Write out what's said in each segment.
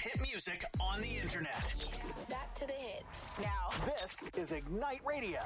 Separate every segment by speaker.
Speaker 1: hit music on the internet.
Speaker 2: Back to the hits.
Speaker 1: Now, this is Ignite Radio.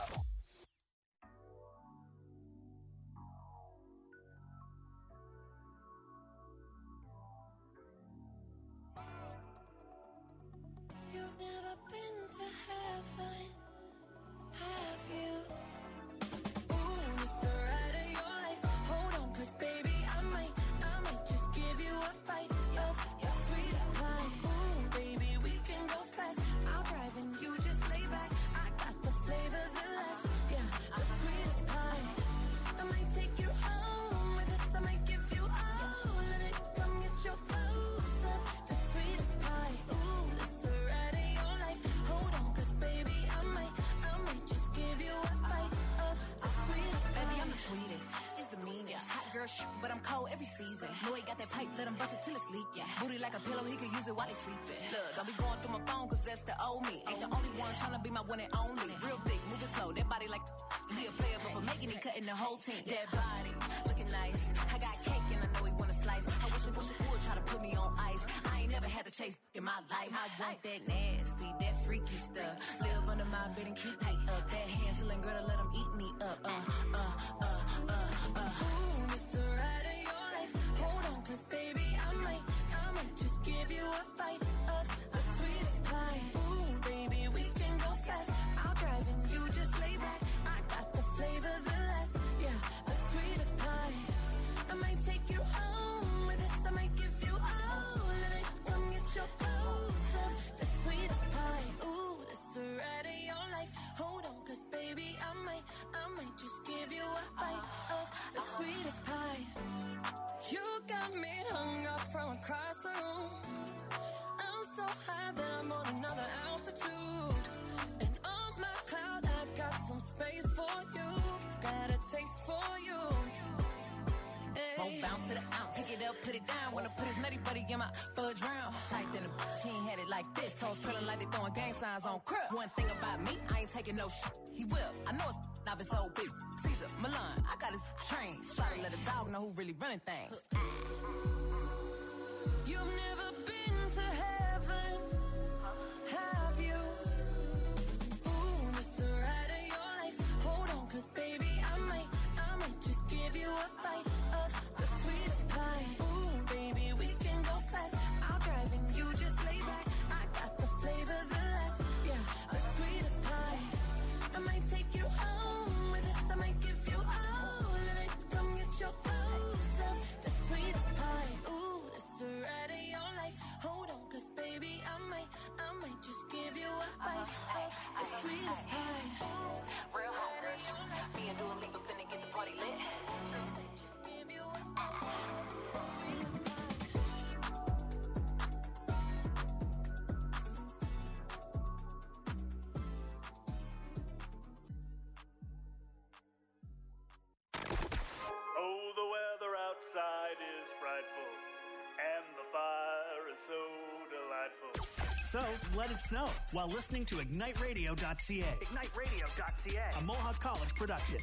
Speaker 3: You've never been to heaven, have you? Ooh, it's the ride of your life. Hold on, 'cause baby, I might just give you a bite of your sweetest pie. Ooh, baby, we can go fast. I'll drive and you just lay back. I got the flavor, the last, yeah, the sweetest pie. I might take you home with us. I might give you all of it. Come get your clothes up, the sweetest pie. Ooh, it's the ride of your life. Hold on, 'cause baby, I might just give you a bite of the sweetest pie.
Speaker 4: Baby, I'm the sweetest. It's the meanest. Hot girl shit, but I'm cold every season. Know he got that pipe, let him bust it till it's leak. Yeah. Booty like a pillow, he could use it while he's sleeping. Look, don't be going through my phone, 'cause that's the old me. Ain't the only one tryna be my one and only. Real thick, moving slow, that body like he a player, but for making it, cutting the whole team. That body, looking nice. I got cake and I know he wanna slice. I wish it would try to put me on ice. I ain't never had to chase in my life. I want that nasty, that freaky stuff. Live under my bed and keep me up. That Hansel girl to let him eat me up.
Speaker 3: Ooh, it's the ride of your life. Hold on, 'cause baby, I might just give you a bite of the sweetest pie. Ooh, baby, we can go fast. I'll drive and you just lay back. I got the flavor, the last, yeah, the sweetest pie. I might take you home with us. I might give you all of it. Come get your clothes up, the sweetest pie. Ooh, it's the ride of your life. Hold on, 'cause baby, I might just give you a bite of the sweetest pie. You got me hung up from across the room. I'm so high that I'm on another altitude. And on my cloud, I got some space for you. Got a taste for you. Hey.
Speaker 4: Won't bounce to the ounce, pick it up, put it down. Wanna put his nutty buddy in my fudge round. Tight than a bitch, he ain't had it like this. Toes curling like they throwing gang signs on crib. One thing about me, I ain't taking no shit. He will, I know it's not his old bitch. Caesar, Milan, I got his train. Try to let a dog know who really running things.
Speaker 3: You've never been to heaven, have you? Ooh, it's the ride of your life. Hold on, 'cause baby, I might just give you a bite of the sweetest pie. Ooh, baby, we can go fast. I'll drive and you just lay back. I got the flavor, the last, yeah, the sweetest pie. I might take you home with us. I might give you all of it. Come get your clothes up, the sweetest pie. Ooh, it's the ride of your life. Hold on, 'cause baby, I might just give you a bite of the sweetest pie.
Speaker 4: Real home rush. Me and Dua Lipa finna get the party lit.
Speaker 3: Just give you a bite of the sweetest pie.
Speaker 5: Oh, the weather outside is frightful, and the fire is so delightful.
Speaker 1: So, let it snow while listening to IgniteRadio.ca.
Speaker 5: IgniteRadio.ca.
Speaker 1: A Mohawk College production.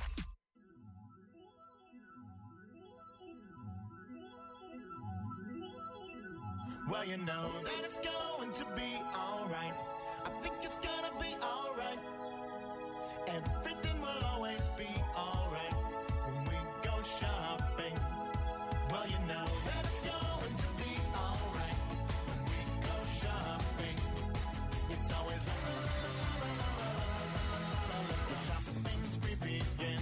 Speaker 6: Well, you know that it's going to be alright. I think it's gonna be alright. Everything will always be alright when we go shopping. Well, you know that it's going to be alright when we go shopping. It's always the shopping's we begin.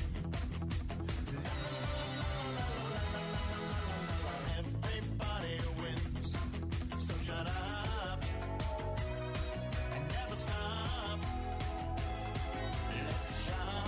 Speaker 6: Everybody wins, so shut up and never stop. Let's shop.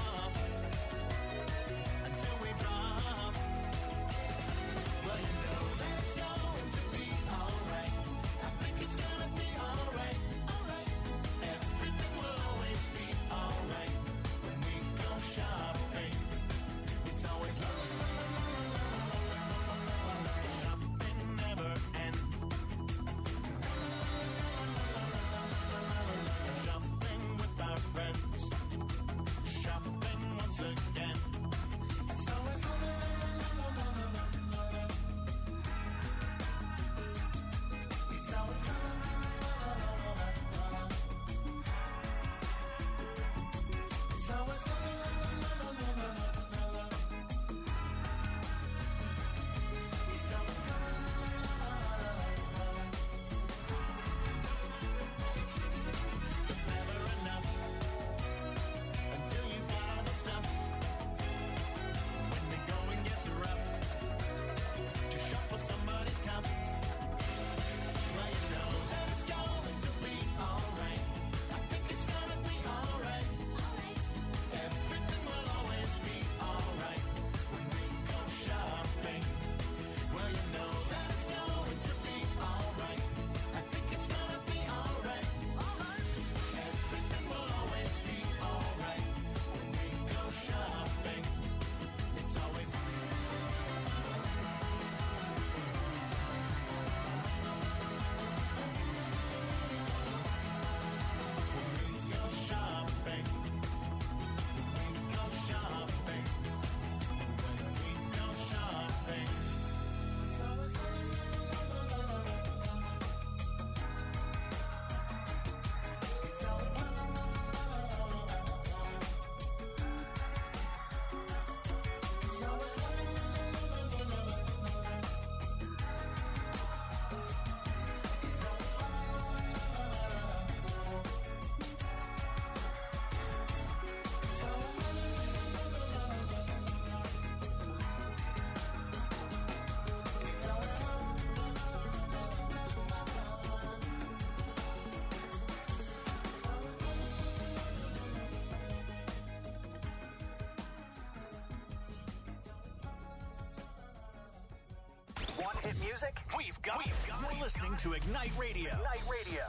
Speaker 1: One-hit music? We've got it. You're listening to Ignite Radio. Ignite Radio.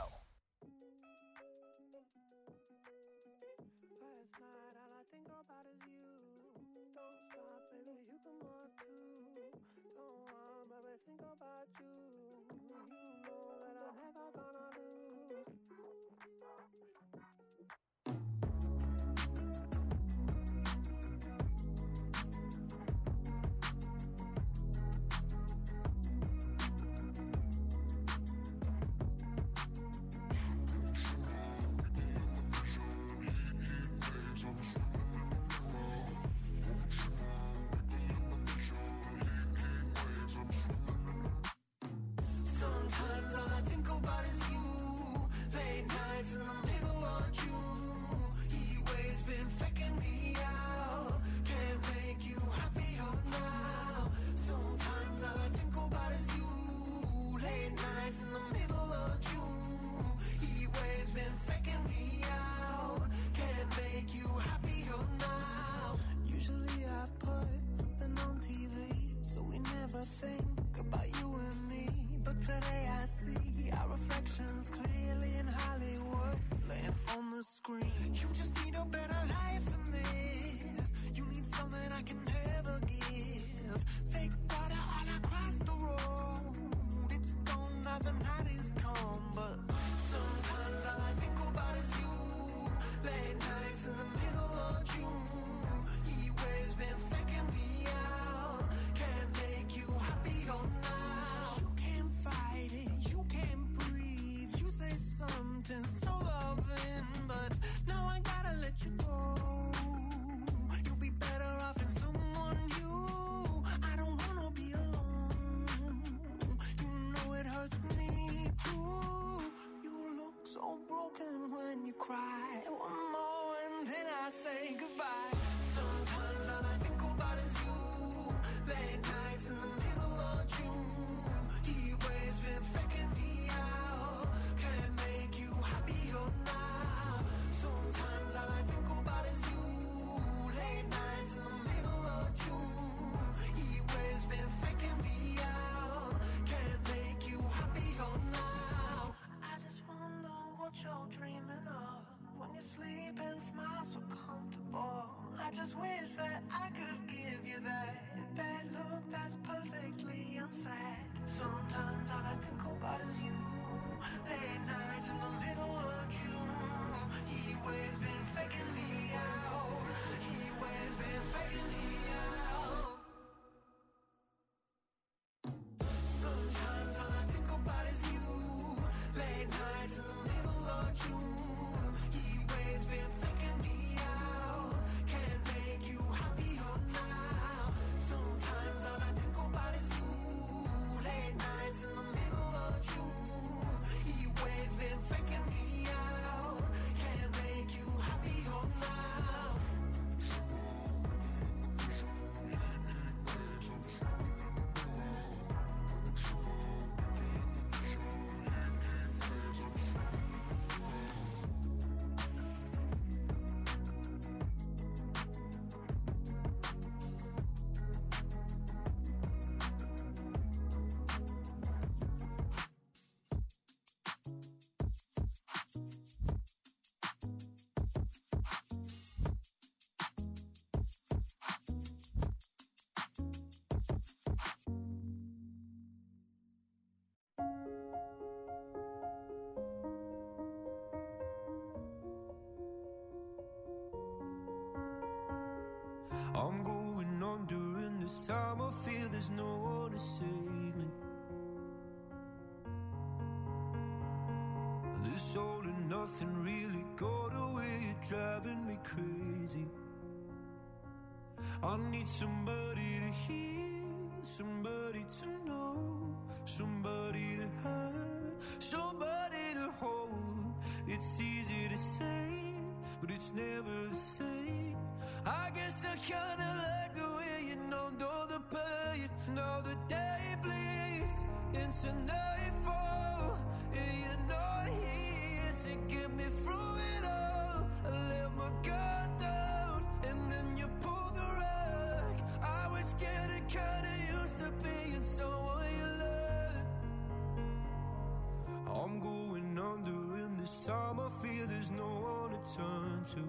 Speaker 7: Last night, all I think about is you. Don't stop, baby, you come on too. Don't want, baby, think about you. You know that I'm never gonna lose. Sometimes all I think about is you. Late nights in the middle of June. Heat waves been faking me out. Can't make you happier now. Sometimes all I think about is you. Late nights in the middle of June. Heat waves been faking me out. Can't make you happier now. Usually I put something on TV, so we never think about you and me. But today I see our reflections clearly in Hollywood, laying on the screen. You just need a better life than this. You need something I can never give. Fake water all across the road. It's gone now, the night is come. But sometimes all I think about is you. Late nights in the middle of June. Heat waves been faking me out. Can't make you happier now. You can't fight it, you can't breathe. You say something so loving, but now I gotta let you go. You'll be better off in someone new. I don't wanna be alone. You know it hurts me too. You look so broken when you cry. One more and then I say goodbye. Sometimes all I think about is you. Late nights in the middle of June. Heat waves been faking me out. Can't make you happier now. Sometimes all I think about is you. Late nights in the middle of June. Heat waves been faking me out. Can't make you happier now. I just wonder what you're dreaming of when you sleep and smile so comfortable. I just wish that I could give you that look that's perfectly unsaid. Sometimes all I think about is you. Late nights in the middle of June. Heat waves been faking me out. Heat waves been faking me out. Sometimes all I think about is you. Late nights in the middle of June. Heat waves been faking me out. Can't make you happier now. Sometimes all I think about is you. Late nights in the middle of June. Heat waves been faking me out. Can't make you happier now. I'm going on during this time. I feel there's no one to save me. This all and nothing really got away. You're driving me crazy. I need somebody to hear, somebody to know, somebody to have, somebody to hold. It's easy to say, but it's never the same. I guess I kinda like the way you numbed all the pain. Now the day bleeds into nightfall, and you're not here to get me through it all. I let my guard down, and then you pulled the rug. I was getting kinda used to being someone you This time I feel there's no one to turn to.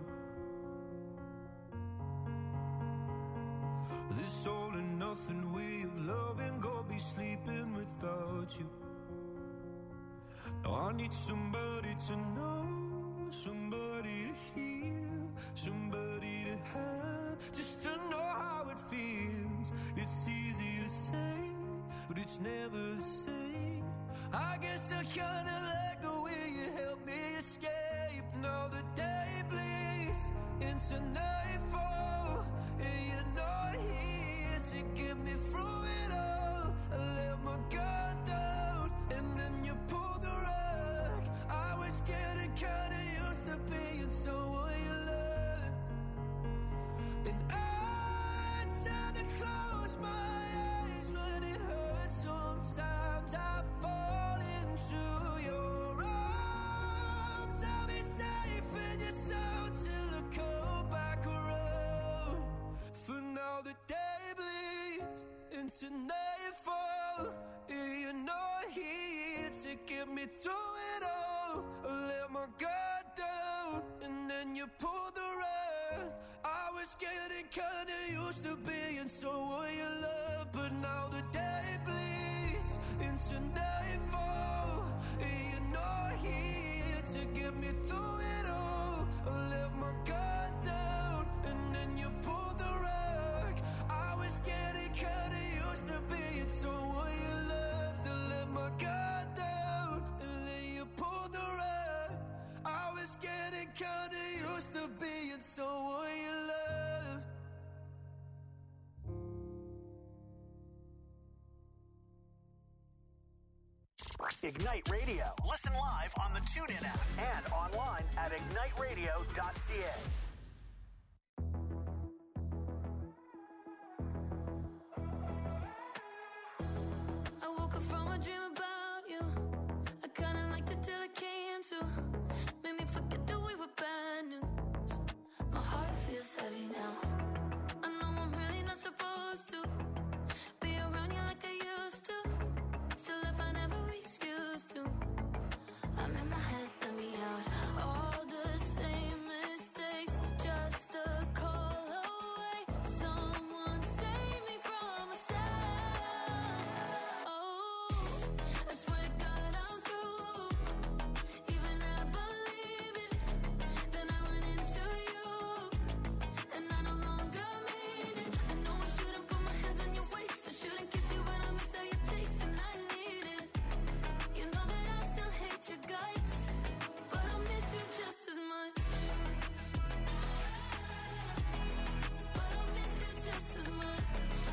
Speaker 7: This all and nothing way of loving, go be sleeping without you. Now I need somebody to know, somebody to hear, somebody to have, just to know how it feels. It's easy to say, but it's never the same. I guess I kinda like the way you help me escape. Now the day bleeds into nightfall, and you're not here to get me through it all. I let my guard down, and then you pulled the rug. I was getting kinda used to being someone you loved, and I tend to close my eyes when it hurts. Sometimes I fall into your arms. I'll be safe in your soul till I come back around. For now the day bleeds into nightfall, and you're not here to get me through it all. I let my guard down, and then you pulled the rug. I was getting kinda used to being someone you love, but now the day bleeds into nightfall, and you're not here to get me through it all. I let my guard down, and then you pulled the rug. I was getting kinda used to being someone you loved. I let my guard down, and then you pulled the rug. I was getting kinda used to being someone you loved.
Speaker 1: Ignite Radio. Listen live on the TuneIn app and online at igniteradio.ca.
Speaker 3: I woke up from a dream about you. I kinda liked it till it came to. Made me forget that we were bad news. My heart feels heavy now. I know I'm really not supposed to be around you like I used to. Still I find every excuse to. I'm in my head, let me out. All the same mistakes, just a call away. Someone save me from myself. Oh, I swear to God I'm through. Even I believe it. Then I went into you, and I no longer mean it. I know I shouldn't put my hands on your waist. I shouldn't kiss you, but I miss how you taste, and I need it. You know that I still hate your guts, but I miss you just as much. But I miss you just as much.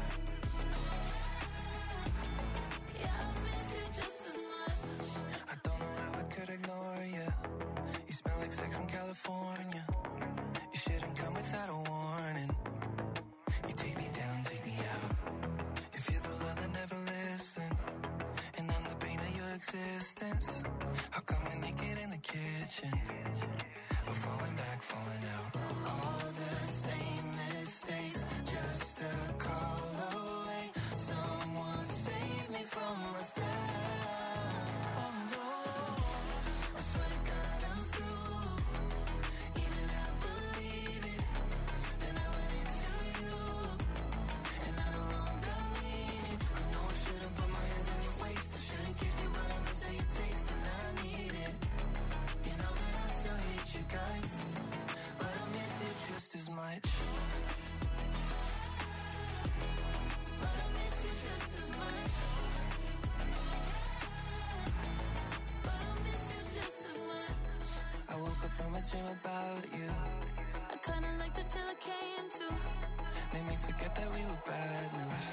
Speaker 3: Yeah, I miss you just as much.
Speaker 7: I don't know how I could ignore you. You smell like sex in California. You shouldn't come without a warning. You take me down, take me out. If you're the love that never listened, and I'm the pain of your existence, how come we're naked in the kitchen? We're falling back, falling out. All the same mistakes, just a call away. Someone save me from myself. Oh no, I swear to God I'm through. Even I believe it. Then I went into you, and I no longer mean it. I know I shouldn't put my hands on your waist. I shouldn't kiss you, but I miss how you taste, and I need it. You know that I still hate you guys, but I miss you just as much.
Speaker 3: But I miss you just as much. But I miss you just as much.
Speaker 7: I woke up from a dream about you.
Speaker 3: I kinda liked it till it came to.
Speaker 7: Made me forget that we were bad news.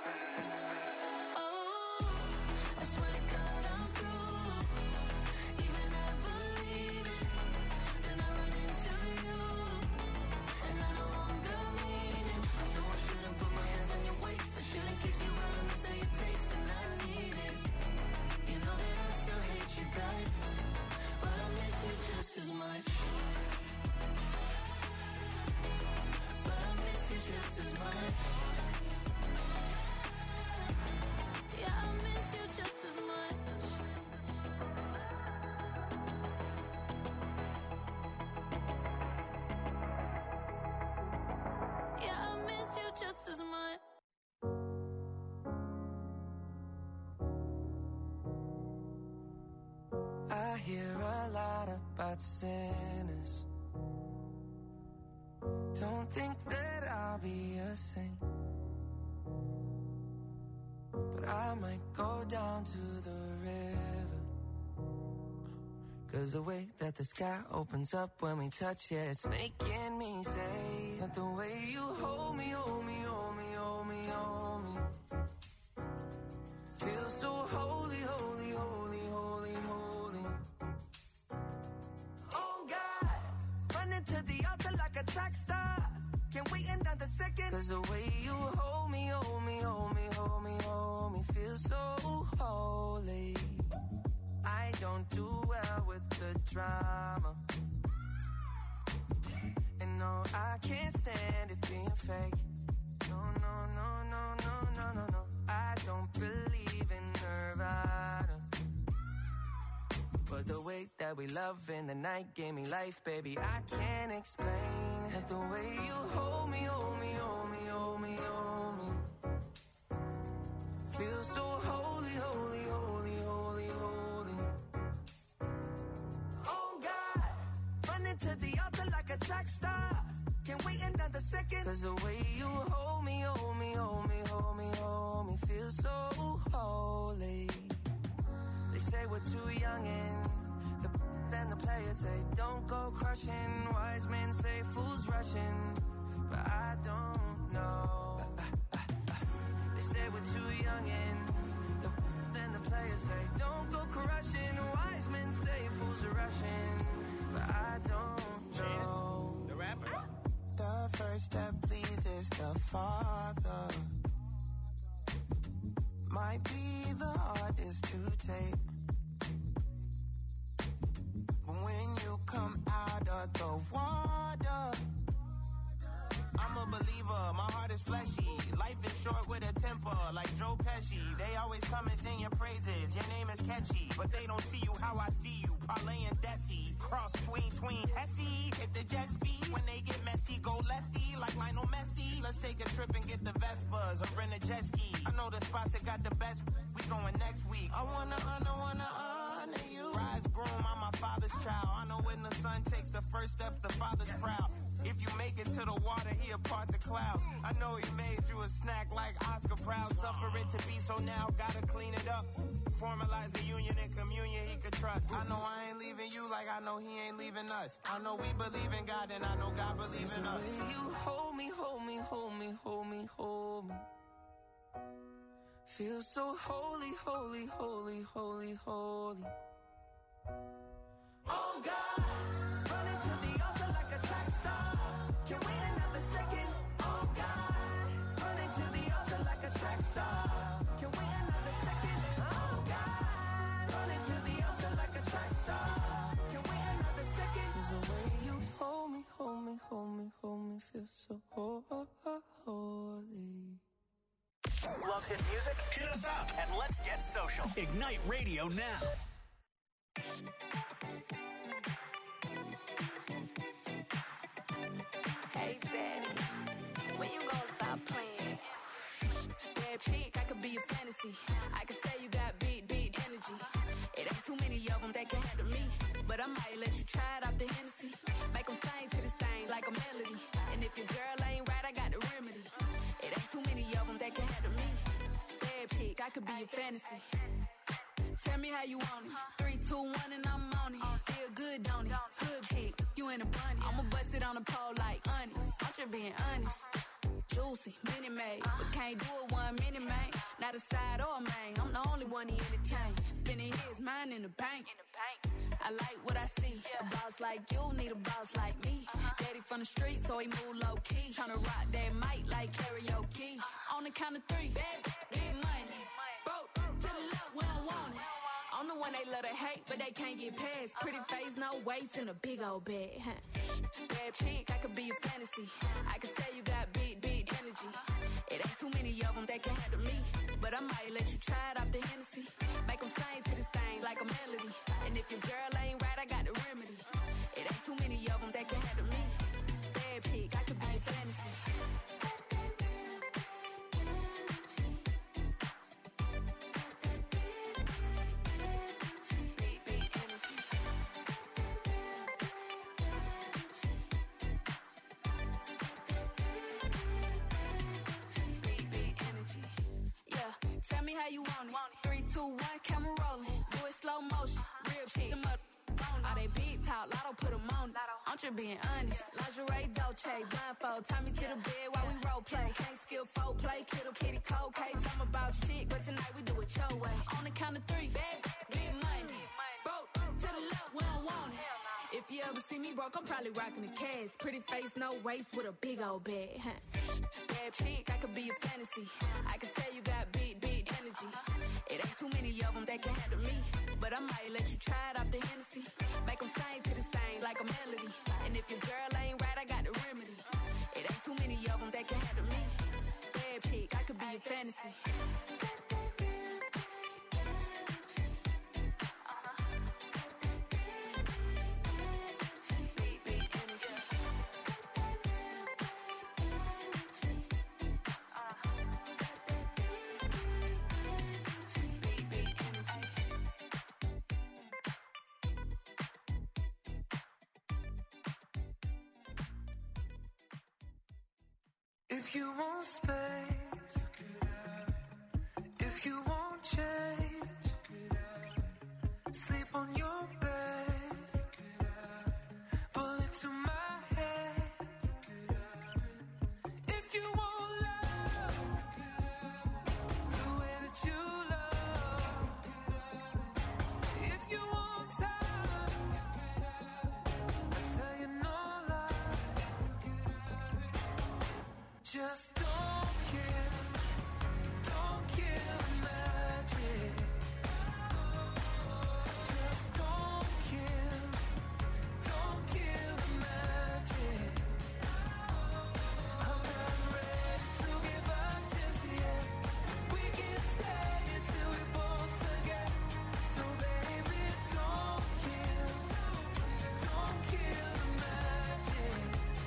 Speaker 3: Oh, I swear to God I'm through. Even I believe it. Then I went into you, and I no longer mean it. I know I shouldn't put my hands on your waist. I shouldn't kiss you, but I miss how you taste, and I need it. You know that I still hate you guys, but I miss you just as much. But I miss you just as much.
Speaker 7: not sinners. Don't think that I'll be a saint, but I might go down to the river. 'Cause the way that the sky opens up when we touch it, it's making me say that the way you hold me, hold me, hold me, hold me, hold me, feels so holy, holy, holy, holy, holy. Oh God, running to the altar like a track star. Can't wait another second. 'Cause the way you hold me, hold me, hold me, hold me, hold me, feels so holy. I don't do well with the drama, and no, I can't stand it being fake. No, no, no, no, no, no, no, no. I don't believe in Nirvana, but the way that we love in the night gave me life, baby. I can't explain that the way you hold me, hold me, hold me, hold me, hold me, feels so holy, holy, holy, holy, holy. Oh God, running to the altar like a track star. Can't wait another second. 'Cause the way you hold me, hold me, hold me, hold me, hold me, feels so holy. They say we're too young and then the players say don't go crushing. Wise men say fools rushing, but I don't know. They say we're too young and then the players say don't go crushing. Wise men say fools are rushing, but I don't know.
Speaker 6: The rapper.
Speaker 7: The first step pleases the Father. Might be the hardest to take, but when you come out of the water, I'm a believer, my heart is fleshy. Life is short with a temper, like Joe Pesci. They always come and sing your praises, your name is catchy, but they don't see you how I see you. Parlay and Desi, cross tween Hesse. Hit the jet speed, when they get messy, go lefty like Lionel Messi. Let's take a trip and get the Vespas or rent a jet ski. I know the spots that got the best, we going next week. I wanna honor you. Rise groom, I'm my father's child. I know when the son takes the first step, the father's proud. If you make it to the water, he'll part the clouds. I know he made you a snack like Oscar Proud. Suffer it to be, so now gotta clean it up. Formalize the union and communion he could trust. I know I ain't leaving you like I know he ain't leaving us. I know we believe in God and I know God believes in us. You hold me, hold me, hold me, hold me, hold me, feel so holy, holy, holy, holy, holy. Oh God, running to the altar like a track star. Can't wait another second. Oh God, running to the altar like a track star. Can't wait another second. Oh God, running to the altar like a track star. Can't wait another second. 'Cause the way you hold me, hold me, hold me, hold me, feel so holy.
Speaker 1: Love hit music?
Speaker 6: Hit us up.
Speaker 1: And let's get social. Ignite Radio now.
Speaker 2: Hey, Daddy, when you gonna stop playing?
Speaker 4: Bad chick, I could be a fantasy. I could tell you got beat energy. It ain't too many of them that can handle me, but I might let you try it off the Hennessy. Make them sing to this thing like a melody. And if your girl ain't right, I got the remedy. It ain't too many of them that can handle me. Bad chick, I could be a fantasy. Tell me how you want it. 3, 2, 1, and I'm on it. Feel good, don't it? Good chick, you in a bunny. I'ma bust it on the pole like honest. I'm just being honest. Juicy, mini made, but can't do it 1 minute, man. Not a side or a main. I'm the only one he entertain. Spending his mind in the bank. I like what I see. A boss like you need a boss like me. Daddy from the street, so he move low key. Tryna rock that mic like karaoke. On the count of 3, bad, get money. Broke to the left, we don't want it. I'm the one they love to hate, but they can't get past. Pretty face, no waist, and a big old bag. Bad chick, I could be a fantasy. I could tell you got big energy. It ain't too many of them that can handle me, but I might let you try it off the Hennessy. Make them sing to this thing like a melody. And if your girl ain't right, I got the remedy. It ain't too many of them that can handle me. Bad chick, I could be a fantasy. me how you want it. 3, 2, 1, camera rolling. Do it slow motion. Real shit. Them up. All they big talk, Lotto put them on. I'm just being honest. Lingerie, Dolce, blindfold. Tie me to the bed while we role play. Can't skill folk play, kiddo, kitty, cold case. I'm about shit, but tonight we do it your way. On the count of 3, bad, get money. Broke to the left, we don't want it. If you ever see me broke, I'm probably rocking a cast. Pretty face, no waist, with a big old bag. Bad chick, I could be a fantasy. I can tell you got big energy. It ain't too many of them that can handle me. But I might let you try it off the Hennessy. Make them sing to this thing like a melody. And if your girl ain't right, I got the remedy. It ain't too many of them that can handle me. Bad chick, I could be a fantasy.
Speaker 7: If you want space, you could have it. If you want change, you could have it. Sleep on your bed, you could have it. Bullet to my head, you could have it. If you want love, you could have it. The way that you love, you could have it. If you want time, you could have it. I tell you no lie, you could have it. Just don't kill the magic. Just don't kill the magic. I'm not ready to give up just yet. We can stay until we both forget. So baby, don't kill the magic.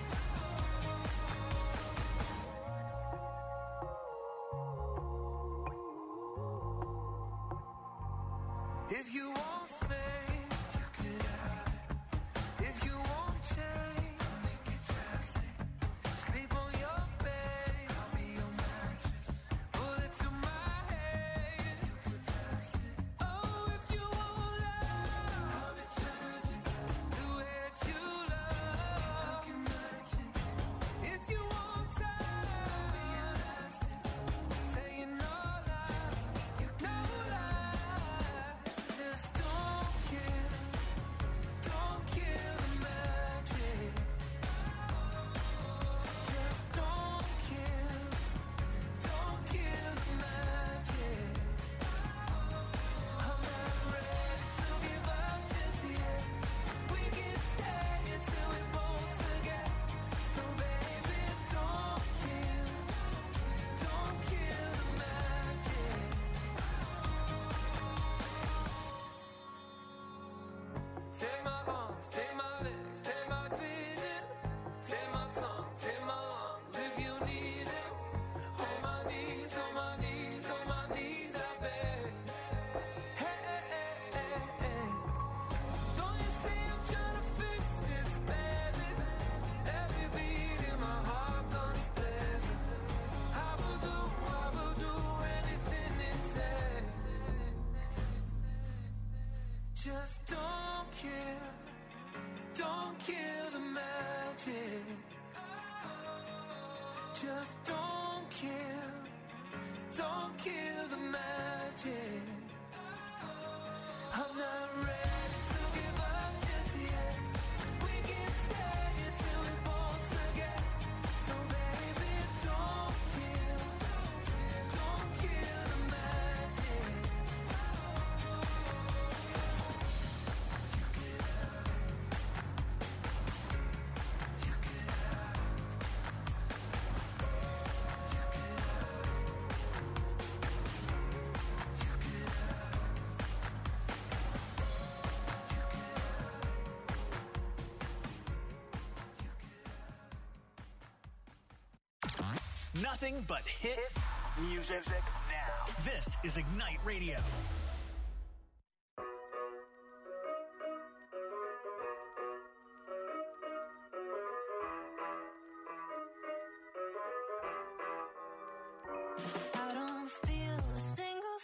Speaker 7: If you want space, you can have it. If you want change, I'll make it drastic. Sleep on your bed, I'll be your mattress. Bullet to my head, you can fast it. Oh, if you want love, I'll be tragic. The way that you love, I can match it. If you want time, I'll be elastic. Saying no lie, you no lie. Just don't kill the magic. Just don't kill the magic. I'm not ready to give up just yet. We can stay until we both forget. So baby, don't kill the magic. Take my arms, take my legs, take my vision. Take my tongue, take my lungs if you need it. On my knees, on my knees, on my knees, I beg. Hey, hey, hey, hey, hey. Don't you see I'm trying to fix this, baby? Every beat in my heart guns blazing. I will do anything it takes. Just don't kill the magic. Just don't kill the magic. I'm not ready to give up just yet. We can stay until we both forget. So baby, don't kill the magic. You can have it. You can have it. You can have it. You can have it.
Speaker 1: Nothing but hit music now. This is Ignite Radio.
Speaker 3: I don't feel a single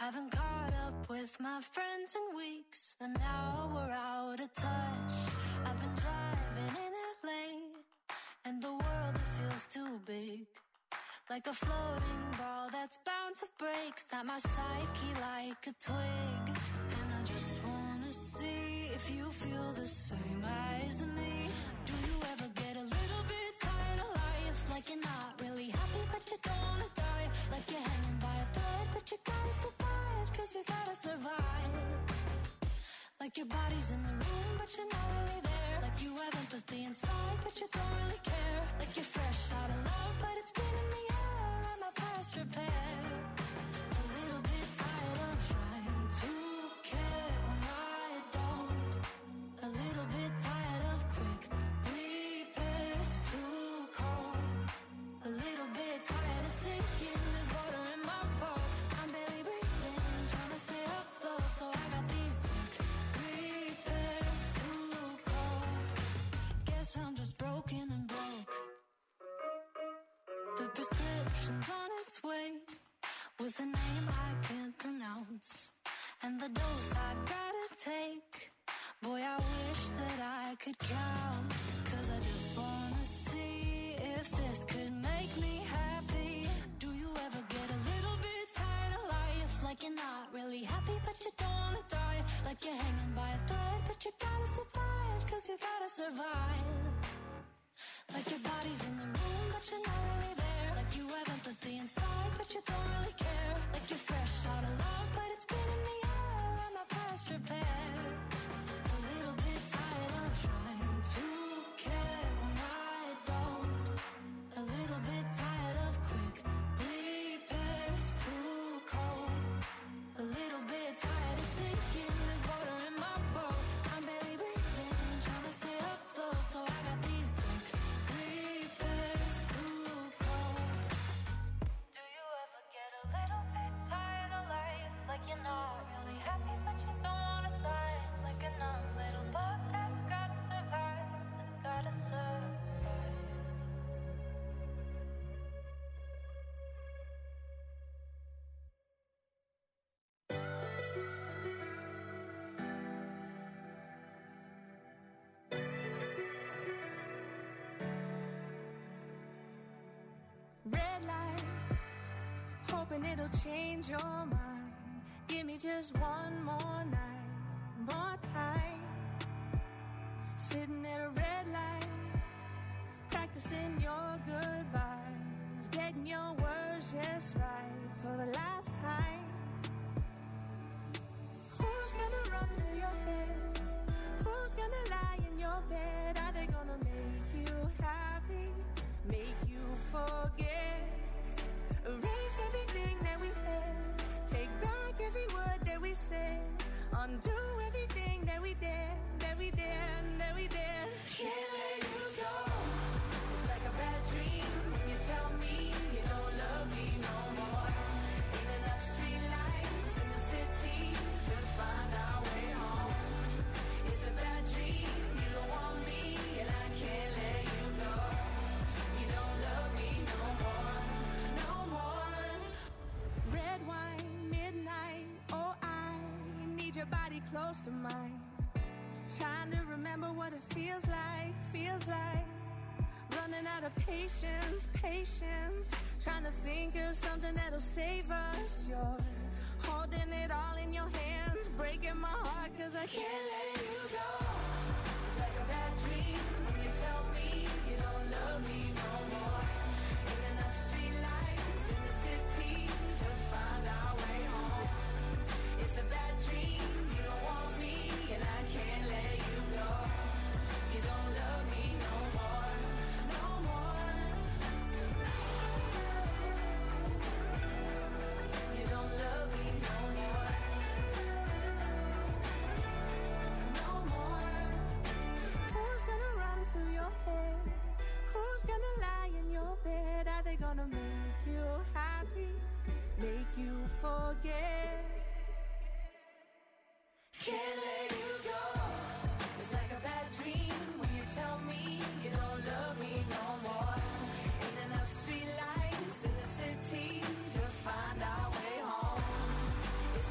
Speaker 3: Haven't caught up with my friends in weeks, and now we're out of touch. I've been driving in LA, and the world, it feels too big. Like a floating ball that's bound to break. Snap my psyche like a twig. And I just wanna see if you feel the same as me. Do you ever get a little bit tired of life? Like you're not really happy but you don't wanna die. Like you're hanging by a thread but you gotta survive. Cause you gotta survive. Like your body's in the room but you're not really there. Like you have empathy inside but you don't really care. Like you're fresh out of love but it's been in the air. And my past repair. A little bit tired of trying to care when I don't. A little bit tired of quick repairs, too cold. A little bit tired of sinking, there's water in my boat. I'm barely breathing, trying to stay afloat. So I got these quick repairs, too cold. Guess I'm just broken and broke. The prescription's on its way, with a name I can't pronounce, and the dose I gotta take. Boy, I wish that I could count. Cause I just wanna see if this could make me happy. Do you ever get a little bit tired of life? Like you're not really happy but you don't wanna die. Like you're hanging by a thread but you gotta survive. Cause you gotta survive. Like your body's in the room but you're not really there. Like you have empathy inside but you don't really care. Like you're fresh out of love but it's been in the air. And my past repair. A little bit tired of trying to care when I don't. A little bit tired of quick repairs, too cold. A little bit tired of sinking, there's water in my boat. I'm barely breathing, trying to stay afloat. So I got these quick repairs, too cold. Do you ever get a little bit tired of life? Like you're not really happy but you don't wanna die. Like a numb little bug that's gotta survive. That's gotta survive.
Speaker 8: Red light, hoping it'll change your mind. Give me just one more night, more time. Sitting at a red light, practicing your goodbyes, getting your words just right for the last time. Who's gonna run through your head? Who's gonna lie in your bed? Are they gonna make you happy? Make you forget? Erase everything that we had. Take back every word that we said. Undo everything that we did, that we did, that we did. Can't let you go. It's like a bad dream when you tell me you don't love me no more. Ain't enough street lights in the city to find our way home. It's a bad dream, you don't want me and I can't let you go. You don't love me no more, no more. Red wine, midnight, oh I need your body close to mine. Trying to remember what it feels like, feels like. Running out of patience, patience. Trying to think of something that'll save us. You're holding it all in your hands, breaking my heart cause I can't let you go. It's like a bad dream when you tell me you don't love me no more. Ain't enough street lights in the city to find our way home. It's a bad dream, you don't want me and I can't let you go. You don't love me no more, no more. You don't love me no more, no more. Who's gonna run through your head? Who's gonna lie in your bed? Are they gonna make you happy? Make you forget? Can't let you go. It's like a bad dream when you tell me you don't love me no more. Ain't enough street lights in the city to find our way home. It's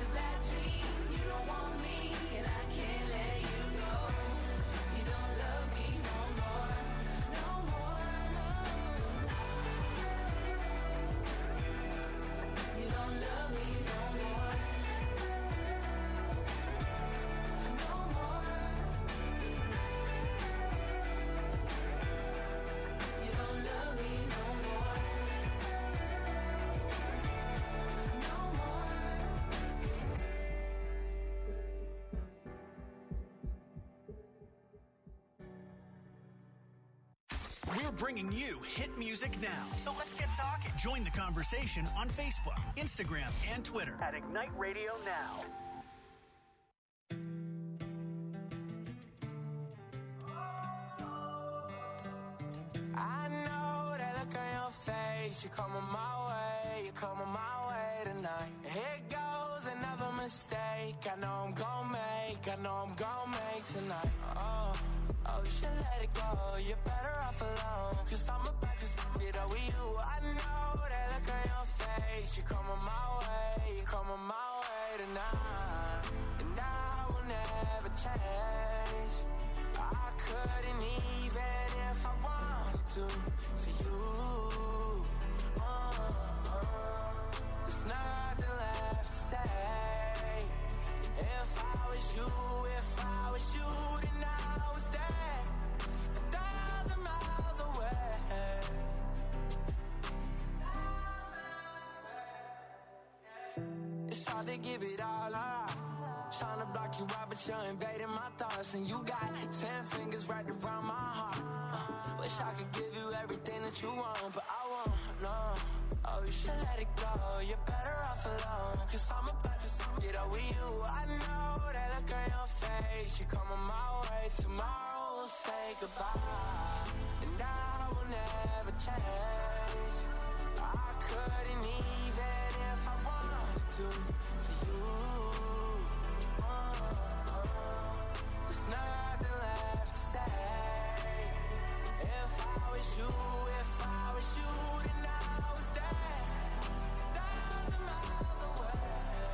Speaker 1: bringing you hit music now. So let's get talking. Join the conversation on Facebook, Instagram, and Twitter at Ignite Radio Now.
Speaker 7: I know that look on your face. You're coming my way, you're coming my way tonight. Here goes another mistake. I know I'm gonna make tonight. Oh, you should let it go. You're better off alone. Cause I'm about to it over you. I know that look on your face. You're coming my way tonight. And I will never change. I couldn't even if I wanted to for you. There's nothing left to say. If I was you, then I was there 1,000 miles away. It's hard to give it all up. Trying to block you out, but you're invading my thoughts. And you got 10 fingers wrapped around my heart. Wish I could give you everything that you want, but I won't, no. Oh, you should let it go. You're better off alone. Cause I'm about to get over you. I know that look on your face. You're coming my way. Tomorrow we'll say goodbye. And I will never change. I couldn't even if I wanted to for you. There's nothing left to say. If I was you, then I was there 1,000 miles away.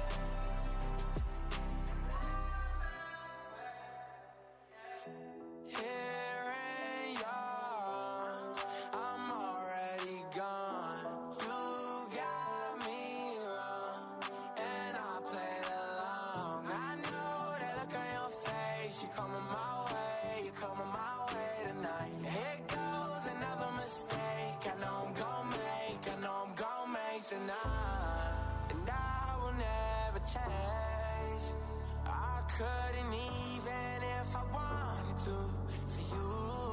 Speaker 7: Here in yours, I'm already gone. You got me wrong, and I played along. I know that look on your face. You're coming my way tonight. Here goes another mistake. I know I'm gonna make tonight. And I will never change. I couldn't even if I wanted to for you.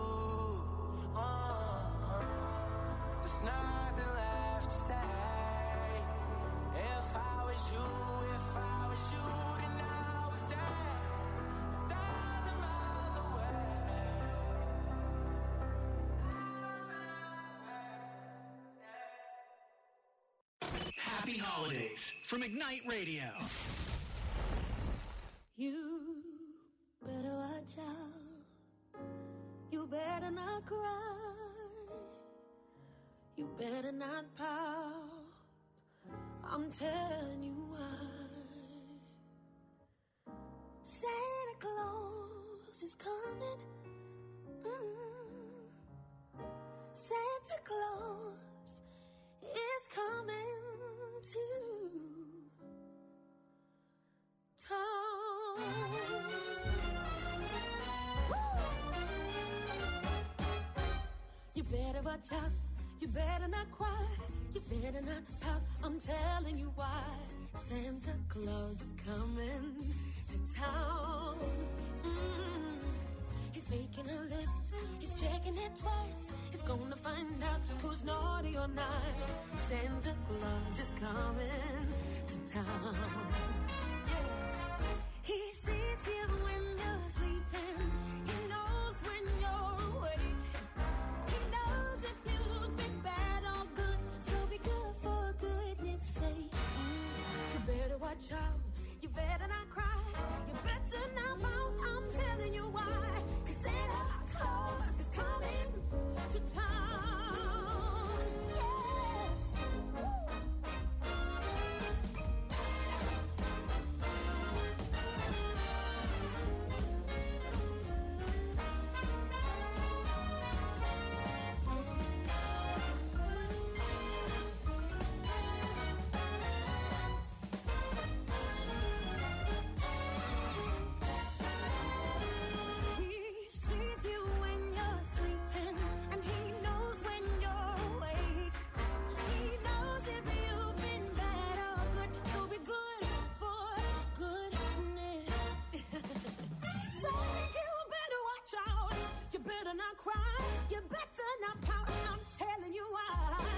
Speaker 7: There's nothing left to say. If I was you, then I was there 1,000 miles away.
Speaker 1: Happy holidays from Ignite Radio.
Speaker 8: You better watch out. You better not cry. You better not pout. I'm telling you why. Santa Claus is coming. Santa Claus is coming to town. You better watch out. You better not cry. You better not pout. I'm telling you why. Santa Claus is coming to town. He's making a list. He's checking it twice. He's gonna find out who's naughty or nice. Santa Claus is coming to town. Yeah. He sees you when you're sleeping. He knows when you're awake. He knows if you've been bad or good. So be good for goodness sake. You better watch out. You better not cry. You better not pout. I'm telling you why. 'Cause Santa Claus is coming to town. Yes. Woo. better not cry. You better not pout. I'm telling you why.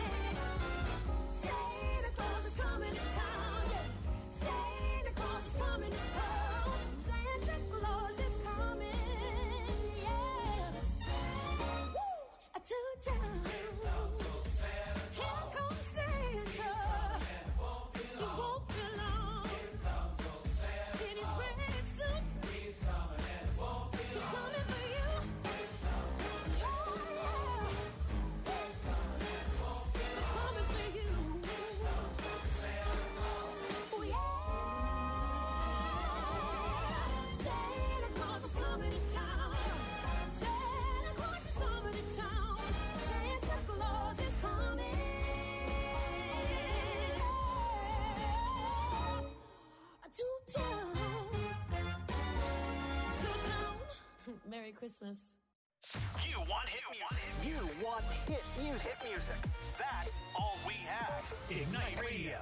Speaker 8: Santa Claus is coming to town. Yeah. Santa Claus is coming to town. Santa Claus is coming. Yes. Woo! To town. Here comes Santa. He won't be long. In his red suit. He's coming for you. Yeah. He's coming for you. Oh yeah. Santa Claus is coming to town. Santa Claus is coming to town. Santa Claus is coming. To town. To town. Merry Christmas.
Speaker 1: You want hit music. You want hit music. Hit music. That's all we have. Ignite Radio.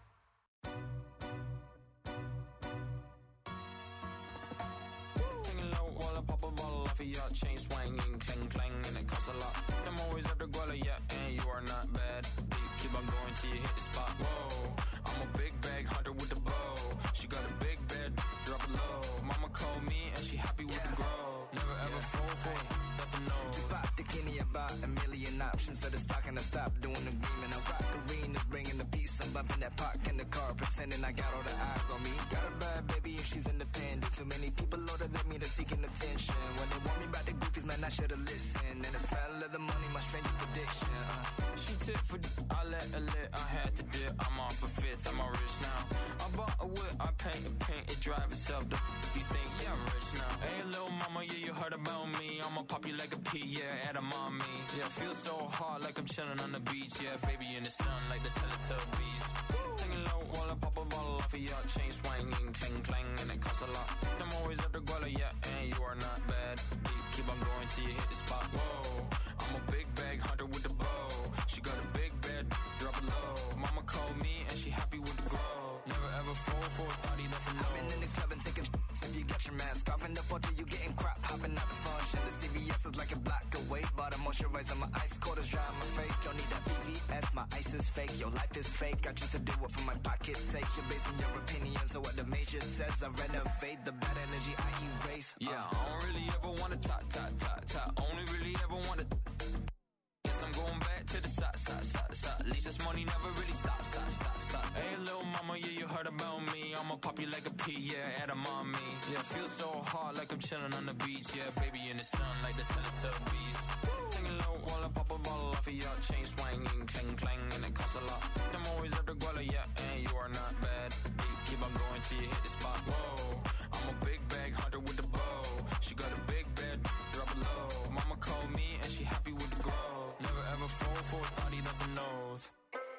Speaker 9: Singing low while I pop a bottle off of your chain swinging, clang clang, and it costs a lot. I'm always after Guala, yeah, and you are not bad. Deep, keep on going till you hit the spot. Whoa, I'm a big bag hunter with the bow. She got a big bed, drop it low. Mama called me and she happy with the grow. Never ever fall for it, that's a no.
Speaker 10: Just bought the Kenny about a million options. So the stock and I stopped doing the green. And I rock arenas, bringing the peace. I'm bumping that park in the car, pretending I got all the eyes on me. Got a bad baby and she's independent. Too many people older than me, they're seeking attention. When they want me about the goofies, man, I should've listened. And the smell of the money, my strangest addiction.
Speaker 9: She tip for I let her lit, I had to dip. I'm off a fifth, I'm all rich now. I bought a whip, I paint it drive itself. You think, yeah, I'm rich now. Hey, little mama, yeah, you heard about me. I'ma pop you like a pea, yeah, at a mommy. Yeah, feel so hard like I'm chilling on the beach. Yeah, baby in the sun like the Teletubbies. Singing low while I pop a bottle off of your chain swinging, clang clang, and it costs a lot. I'm always after Guala, yeah, and you are not bad. Deep, keep on going till you hit the spot. Whoa, I'm a big bag hunter with the bow. She got a big bed, drop it low. Mama called me and she happy with the grow. Never ever fall for a thotty, that's a no.
Speaker 10: I've been in the club and taking shots. If you got your mask off in the photo, you getting crap. Hopping out the function. The CVS is like a block away. Bought a moisturizer, my ice cold is dry on my face. Don't need that VVS, my ice is fake. Your life is fake. I choose to do it for my pocket's sake. You're basing your opinions on what the major says. I renovate the bad energy I erase.
Speaker 9: Yeah, I don't really ever wanna top. Only really ever wanna. Guess I'm going back to the side. At least this money never really stops. Hey, little mama, yeah, you heard about me. I'ma pop you like a pea, yeah, at a mommy. Yeah, feel so hard like I'm chilling on the beach. Yeah, baby in the sun like the Teletubbies. Singing low while I pop a bottle off of your chain swinging, clang clang, and it costs a lot. I'm always after Guala, yeah, and you are not bad. Deep, keep on going till you hit the spot. Whoa, I'm a big bag hunter with the bow. She got a big bed, drop it low. Mama called me and she happy with the grow. Never ever fall for a thotty, that's a nose.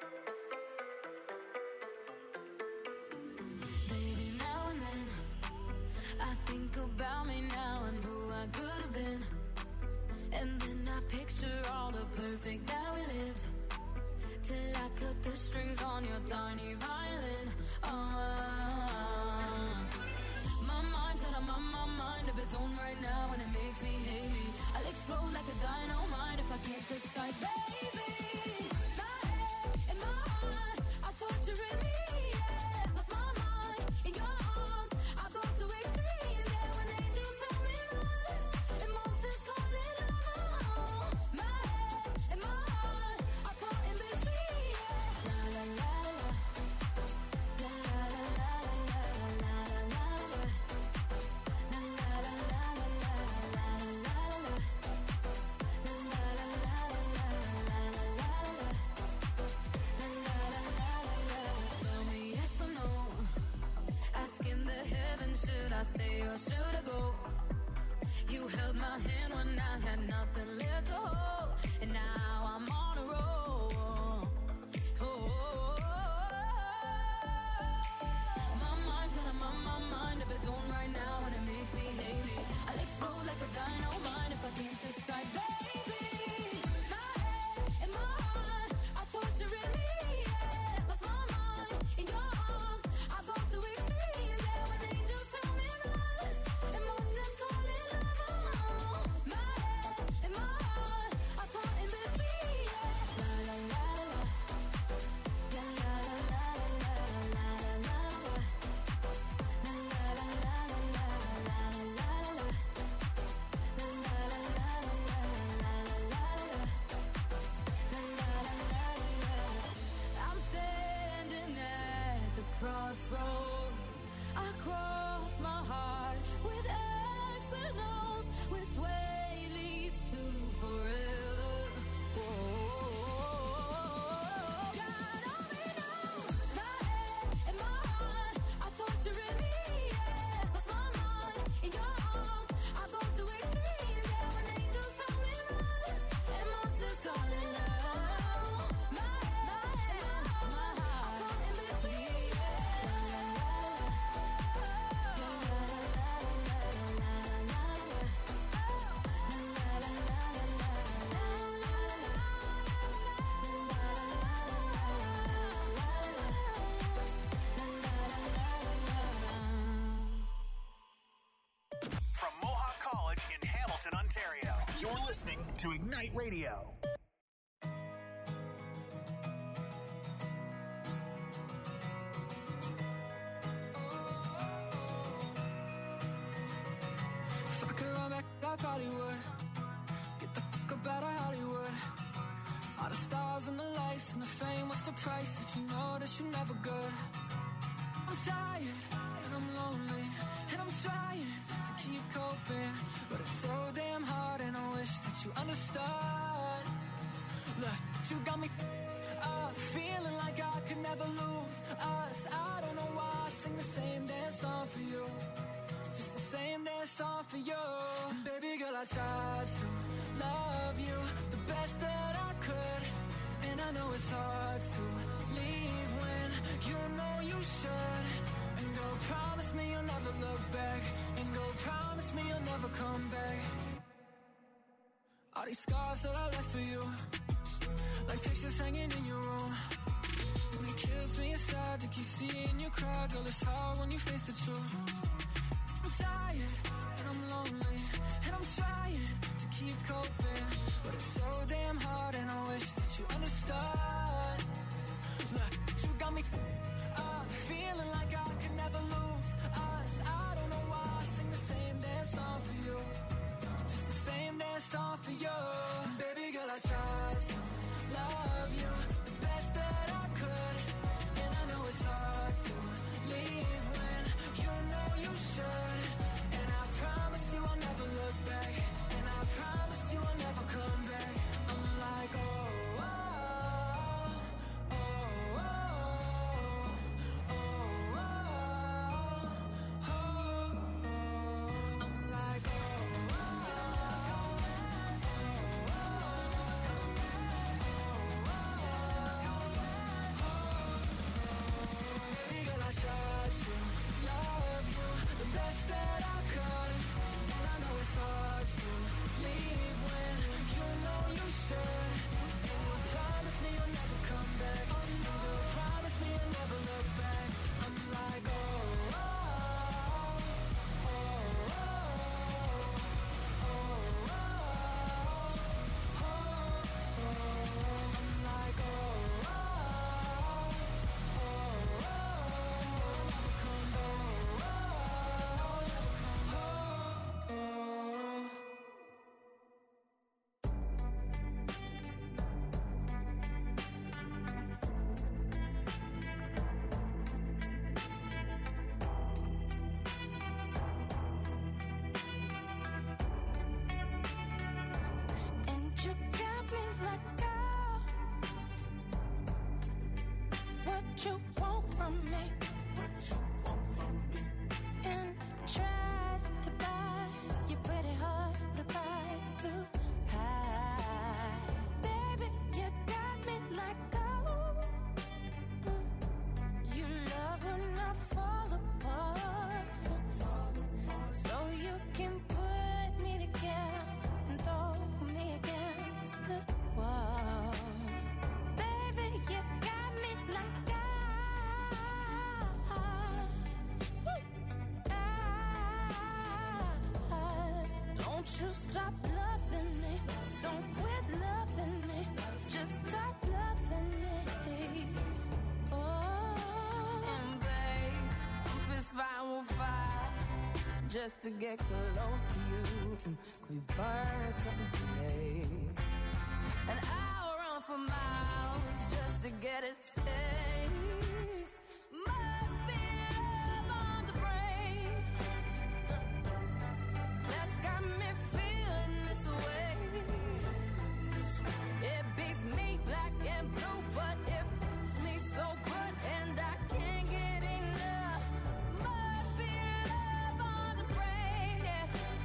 Speaker 3: Baby, now and then I think about me now and who I could have been. And then I picture all the perfect that we lived. Till I cut the strings on your tiny violin. My mind's got a mind of its own right now, and it makes me hate me. I'll explode like a dynamite if I can't decide, baby. My head and my heart are torturing me, yeah. Lost my mind in your arms, I go to extremes, yeah. When angels tell me run, and monsters call it love. My head and my heart are caught in between, yeah. La la la la, la la la la la la la la. Should I stay or should I go? You held my hand when I had nothing left to hold, and now I'm on a roll. My mind's got a mind of its own right now, and it makes me hate me. I'll explode like a dynamite if I can't decide, baby. My head and my heart are torturing me, yeah. Lost my mind in your arms, I go to extremes, yeah. When angels tell me run, and monsters call it love. My head and
Speaker 1: You're listening to Ignite Radio.
Speaker 10: If I could run back, I probably would. Get the fuck up out of Hollywood. All the stars and the lights and the fame, what's the price if you know that you're never good? I'm tired and I'm lonely and I'm trying to keep coping, but it's so damn hard and I wish that you understood. Look, you got me up, feeling like I could never lose us. I don't know why I sing the same damn song for you, just the same damn song for you. And baby girl, I tried to love you the best that I could, and I know it's hard to leave when you know you should. And go promise me you'll never look back, and go promise me you'll never come back. All these scars that I left for you, like pictures hanging in your room, and it kills me inside to keep seeing you cry. Girl, it's hard when you face the truth. I'm tired and I'm lonely and I'm trying to keep coping, but it's so damn hard and I wish that you understood. Look, you got me up, feeling like I could never lose us. I don't know why I sing the same damn song for you, just the same damn song for you. And baby girl, I tried to love you the best that I could, and I know it's hard to leave when you know you should. And I promise you I'll never look back, and I promise you I'll never come back. I'm like, oh, oh, oh, oh, oh, oh, oh, oh. I'm like, oh, baby girl, I tried to love you the best that I could, and I know it's hard to leave when you know you should. And you promise me you'll never come back, and you promise me you'll never look back. I'm like, oh, oh, oh, oh, oh, oh, oh, oh. I'm like, oh, oh, oh, oh, come on, oh, oh.
Speaker 3: And you got me like, oh, what you want from me? And tried to buy your pretty heart, but the price too high. Baby, you got me like, oh, you love when I fall apart, so you can put me together and throw me against the wall. Baby, you got me like, don't you stop loving me, don't quit loving me, just stop loving me. Oh, and babe, I'm fist fighting with fire just to get close to you. Could we burn something today? And I'll run for miles just to get a taste. Must be love on the brain that's got me feeling this way. It beats me black and blue, but it fits me so good, and I can't get enough. Must be love on the brain, yeah.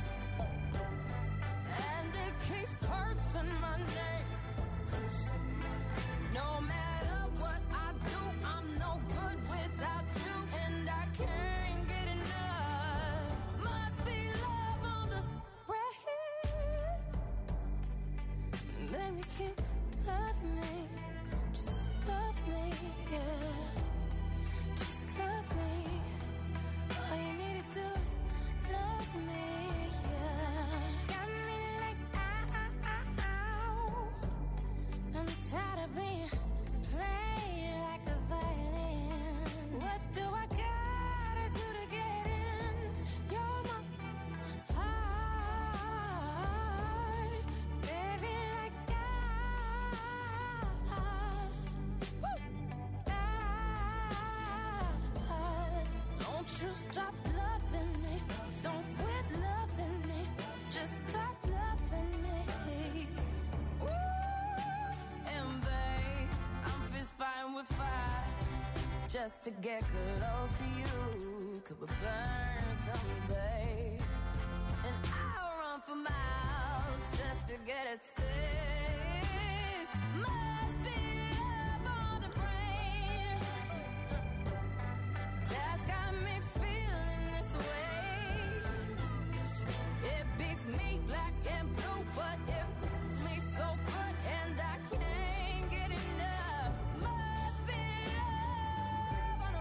Speaker 3: And it keeps cursing my name. No matter what I do, you stop loving me? Don't quit loving me. Just stop loving me. Ooh, and babe, I'm fist fighting with fire just to get close to you. Could we burn someday? And I'll run for miles just to get a taste. Must be love on the brain that's got me feeling this way. It beats me black and blue, but it fits me so good, and I can't get enough. Must be love on the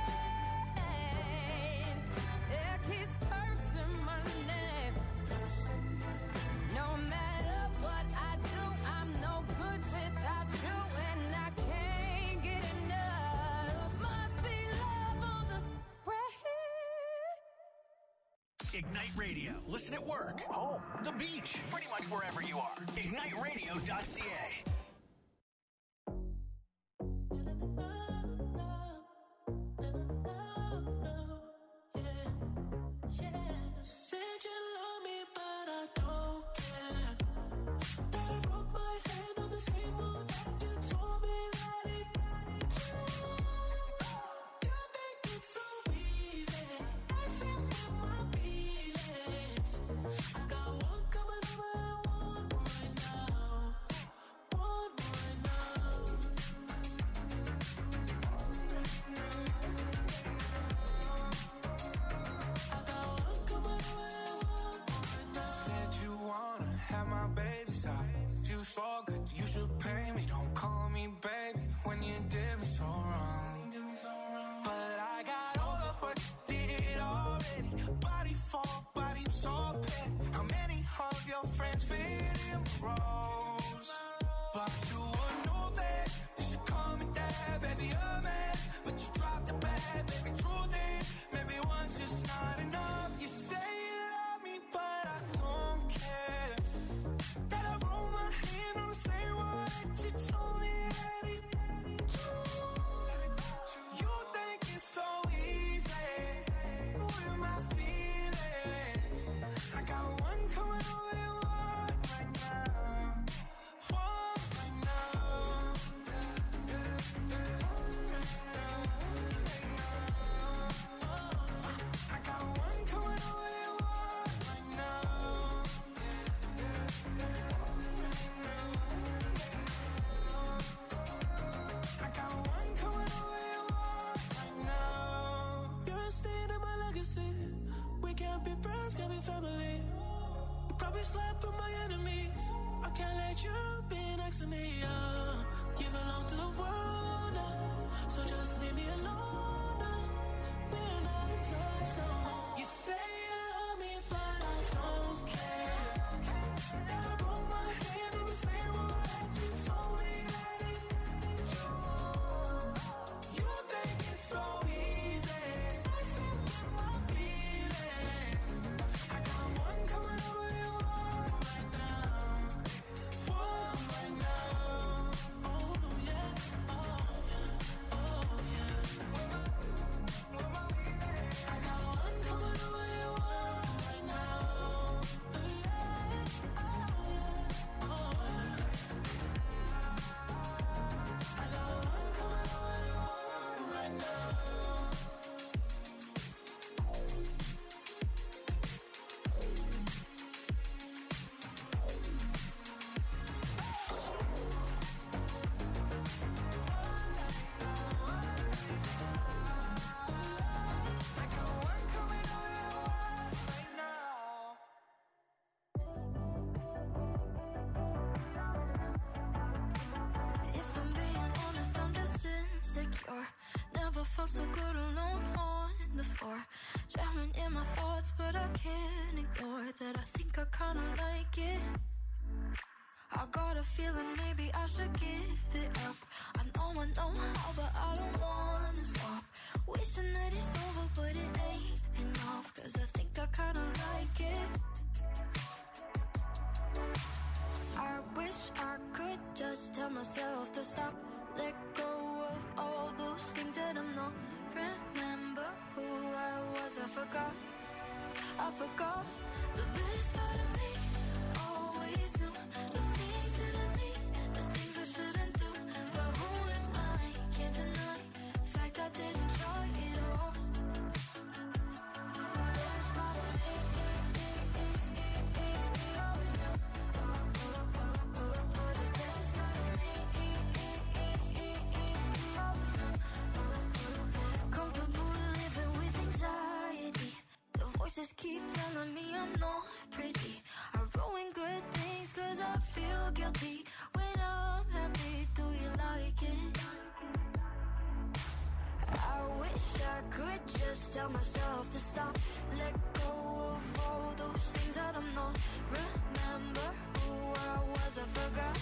Speaker 3: brain. It keeps cursing my name. No matter what I do, I'm no good without you, and I can't get enough. Must be love on the brain.
Speaker 1: Ignite Radio. Listen at work, home, the beach, pretty much wherever you are. IgniteRadio.ca.
Speaker 7: Said you love me, but I don't care. Then I broke my hand on the table, and you told me that it you think it's so easy. I said with my feelings. I got one coming over and one right now. One right now. I got one coming over and one right now.
Speaker 11: Said you wanna have my baby side. You so good, you should pay me. Don't call me baby when you did me so wrong. But I got all of what you did already. Body for body, so petty. How many of your friends fit in roles? But you would know that you should call me dad, baby, a man. But you dropped the bad, baby, true then. Maybe one's just not enough. You say you love me, but I don't care. That I roll my hand on the same word that you told me that it you think it's so easy with my feelings. I got one coming over and one right now. One right now. I got one coming over and one right now. I got one coming over and one right now.
Speaker 7: You're a stain in my legacy. We can't be friends, can't be family. You probably slept with my enemies. I can't let you be next to me. You belong to the world now, so just leave me alone now. We're not in touch no more. You say you love me, but I don't care. Then I broke my hand on the same one that you told me that it you think it's so easy. I said with my feelings. I got one coming over and one right now. One right now. Oh yeah, oh yeah, oh yeah. I got one coming over and one right now. Oh yeah. I got one coming over and one right now. I got one coming over and one right now.
Speaker 3: If I'm being honest, I'm just insecure. Never felt so good alone on the floor. Drowning in my thoughts, but I can't ignore that. I think I kinda like it. I got a feeling maybe I should give it up. I know how, but I don't wanna stop. Wishing that it's over, but it ain't enough. Cause I think I kinda like it. I wish I could just tell myself to stop. Let go of all those things that I'm not. Remember who I was, I forgot the best part of me. Always knew the things that I need, the things I shouldn't do. But who am I? Can't deny the fact I didn't try it all. Best part of me. Comfortable living with anxiety. The voices keep telling me I'm not pretty. I ruin good things cause I feel guilty. When I'm happy, do you like it? I wish I could just tell myself to stop. Let go of all those things that I'm not. Remember who I was, I forgot.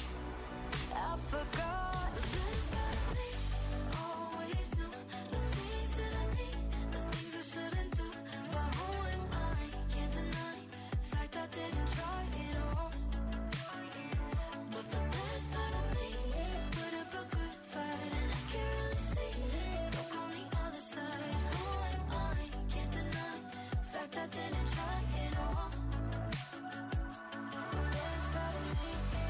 Speaker 3: The best part of me. Always knew the things that I need, the things I shouldn't do. But who am I? Can't deny the fact I didn't try it all. But the best part of me put up a good fight, and I can't really see it's stuck on the other side. Who am I? Can't deny the fact I didn't try it all. Best part of me.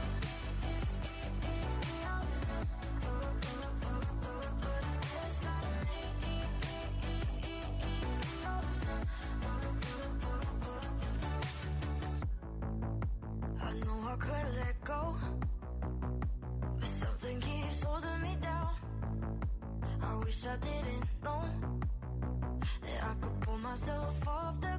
Speaker 3: I know I could let go, but something keeps holding me down. I wish I didn't know that I could pull myself off the